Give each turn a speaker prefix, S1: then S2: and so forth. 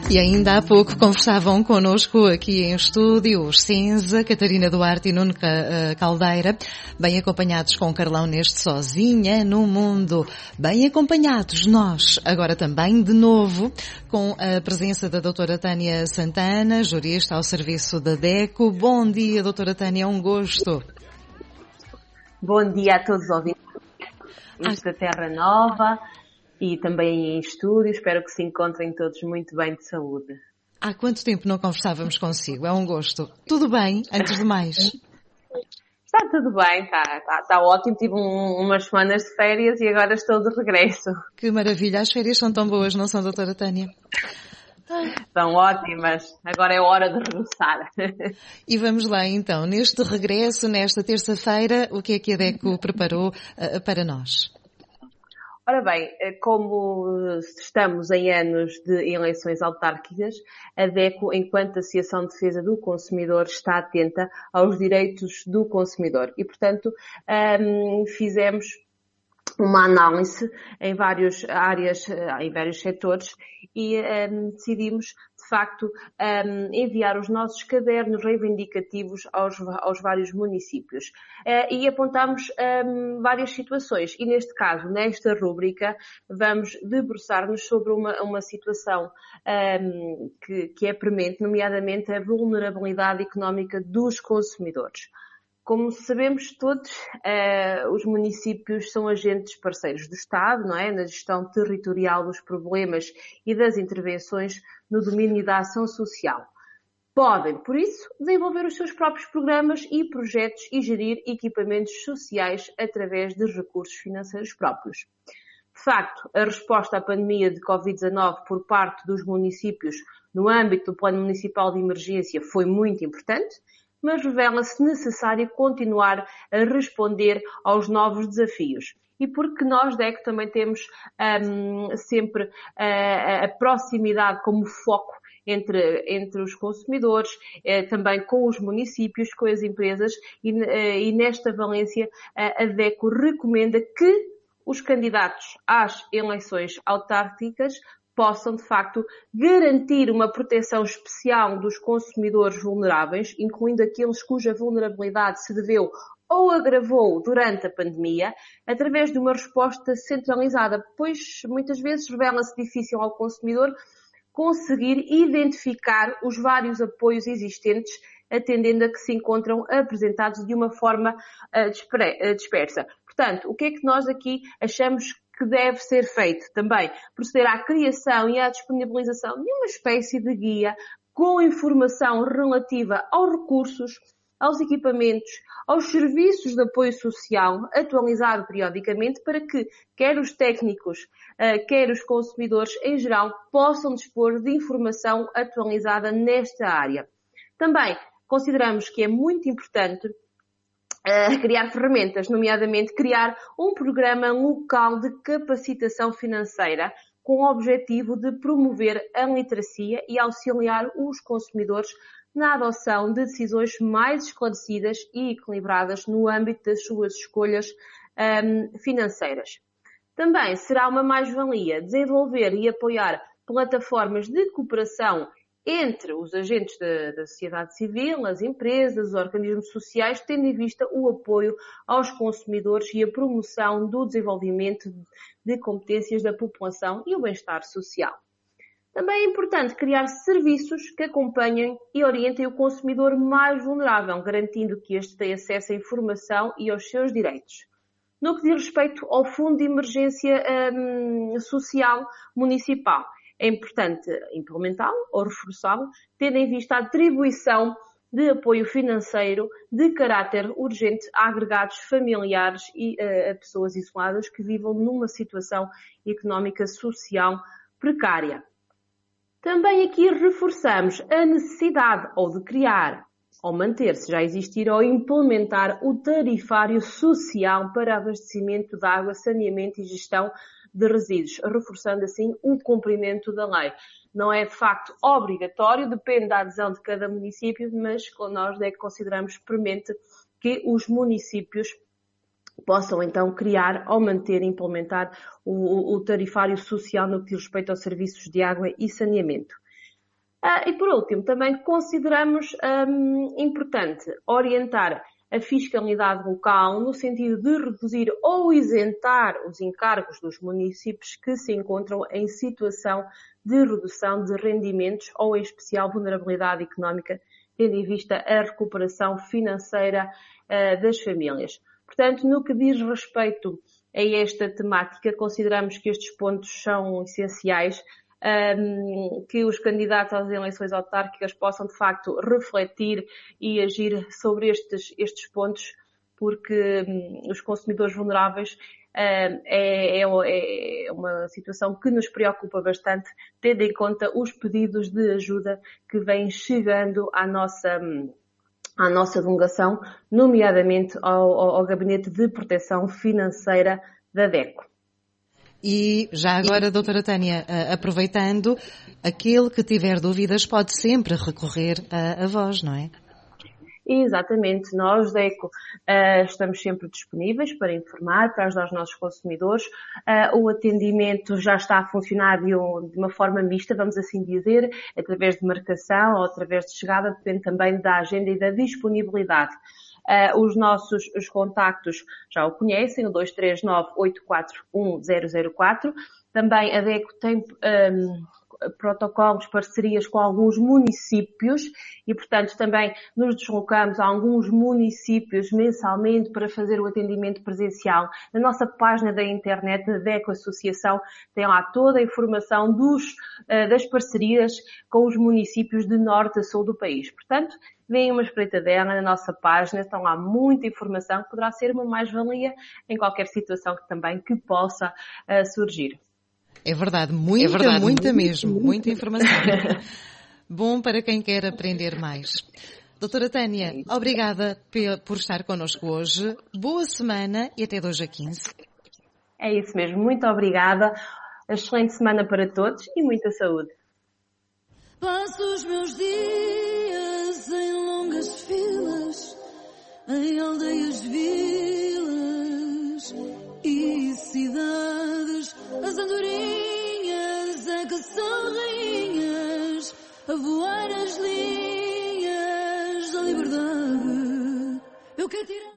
S1: E ainda há pouco conversavam connosco aqui em estúdio os Cinza, Catarina Duarte e Nuno Caldeira, bem acompanhados com Carlão neste Sozinha no Mundo. Bem acompanhados nós, agora também de novo, com a presença da doutora Tânia Santana, jurista ao serviço da DECO. Bom dia, doutora Tânia, é um gosto.
S2: Bom dia a todos os ouvintes da Terra Nova. E também em estúdio, espero que se encontrem todos muito bem de saúde.
S1: Há quanto tempo não conversávamos consigo? É um gosto. Tudo bem, antes de mais?
S2: Está tudo bem, está ótimo. Tive umas semanas de férias e agora estou de regresso.
S1: Que maravilha, as férias são tão boas, não são, doutora Tânia?
S2: São ótimas, agora é hora de regressar.
S1: E vamos lá então, neste regresso, nesta terça-feira, o que é que a DECO preparou para nós?
S2: Ora bem, como estamos em anos de eleições autárquicas, a DECO, enquanto Associação de Defesa do Consumidor, está atenta aos direitos do consumidor. E, portanto, fizemos uma análise em várias áreas, em vários setores e decidimos, de facto, enviar os nossos cadernos reivindicativos aos vários municípios. E apontamos várias situações. E neste caso, nesta rúbrica, vamos debruçar-nos sobre uma situação que é premente, nomeadamente a vulnerabilidade económica dos consumidores. Como sabemos todos, os municípios são agentes parceiros do Estado, não é? Na gestão territorial dos problemas e das intervenções no domínio da ação social. Podem, por isso, desenvolver os seus próprios programas e projetos e gerir equipamentos sociais através de recursos financeiros próprios. De facto, a resposta à pandemia de Covid-19 por parte dos municípios no âmbito do Plano Municipal de Emergência foi muito importante, mas revela-se necessário continuar a responder aos novos desafios. E porque nós, DECO, também temos sempre a proximidade como foco entre os consumidores, também com os municípios, com as empresas, e nesta valência a DECO recomenda que os candidatos às eleições autárquicas possam, de facto, garantir uma proteção especial dos consumidores vulneráveis, incluindo aqueles cuja vulnerabilidade se deveu ou agravou durante a pandemia, através de uma resposta centralizada, pois muitas vezes revela-se difícil ao consumidor conseguir identificar os vários apoios existentes, atendendo a que se encontram apresentados de uma forma dispersa. Portanto, o que é que nós aqui achamos que deve ser feito? Também proceder à criação e à disponibilização de uma espécie de guia com informação relativa aos recursos, aos equipamentos, aos serviços de apoio social, atualizado periodicamente, para que quer os técnicos, quer os consumidores em geral possam dispor de informação atualizada nesta área. Também consideramos que é muito importante criar ferramentas, nomeadamente criar um programa local de capacitação financeira com o objetivo de promover a literacia e auxiliar os consumidores na adoção de decisões mais esclarecidas e equilibradas no âmbito das suas escolhas financeiras. Também será uma mais-valia desenvolver e apoiar plataformas de cooperação entre os agentes da sociedade civil, as empresas, os organismos sociais, tendo em vista o apoio aos consumidores e a promoção do desenvolvimento de competências da população e o bem-estar social. Também é importante criar serviços que acompanhem e orientem o consumidor mais vulnerável, garantindo que este tenha acesso à informação e aos seus direitos. No que diz respeito ao Fundo de Emergência Social Municipal, é importante implementá-lo ou reforçá-lo, tendo em vista a atribuição de apoio financeiro de caráter urgente a agregados familiares e a pessoas isoladas que vivam numa situação económica social precária. Também aqui reforçamos a necessidade ou de criar, ou manter, se já existir, ou implementar o tarifário social para abastecimento de água, saneamento e gestão de resíduos, reforçando assim o cumprimento da lei. Não é de facto obrigatório, depende da adesão de cada município, mas nós consideramos premente que os municípios possam então criar ou manter e implementar o tarifário social no que diz respeito aos serviços de água e saneamento. E por último, também consideramos importante orientar a fiscalidade local no sentido de reduzir ou isentar os encargos dos municípios que se encontram em situação de redução de rendimentos ou em especial vulnerabilidade económica, tendo em vista a recuperação financeira das famílias. Portanto, no que diz respeito a esta temática, consideramos que estes pontos são essenciais, que os candidatos às eleições autárquicas possam, de facto, refletir e agir sobre estes pontos, porque os consumidores vulneráveis é uma situação que nos preocupa bastante, tendo em conta os pedidos de ajuda que vêm chegando à nossa delegação, nomeadamente ao Gabinete de Proteção Financeira da DECO.
S1: E já agora, doutora Tânia, aproveitando, aquele que tiver dúvidas pode sempre recorrer a vós, não é?
S2: Exatamente. Nós, DECO, estamos sempre disponíveis para informar, para ajudar os nossos consumidores. O atendimento já está a funcionar de uma forma mista, vamos assim dizer, através de marcação ou através de chegada, depende também da agenda e da disponibilidade. Os contactos já o conhecem, o 239-841-004. Também a DECO tem protocolos, parcerias com alguns municípios e, portanto, também nos deslocamos a alguns municípios mensalmente para fazer o atendimento presencial. Na nossa página da internet, da DECO Associação, tem lá toda a informação das parcerias com os municípios de norte a sul do país. Portanto, deem uma espreitadela na nossa página, estão lá muita informação que poderá ser uma mais-valia em qualquer situação que possa surgir.
S1: É verdade, muita mesmo, muita informação. Bom para quem quer aprender mais. Doutora Tânia, obrigada por estar connosco hoje. Boa semana e até 2 a 15.
S2: É isso mesmo, muito obrigada. Excelente semana para todos e muita saúde.
S3: Passo os meus dias em longas filas, em aldeias, vilas e cidades. As andorinhas é que são rainhas, a voar as linhas.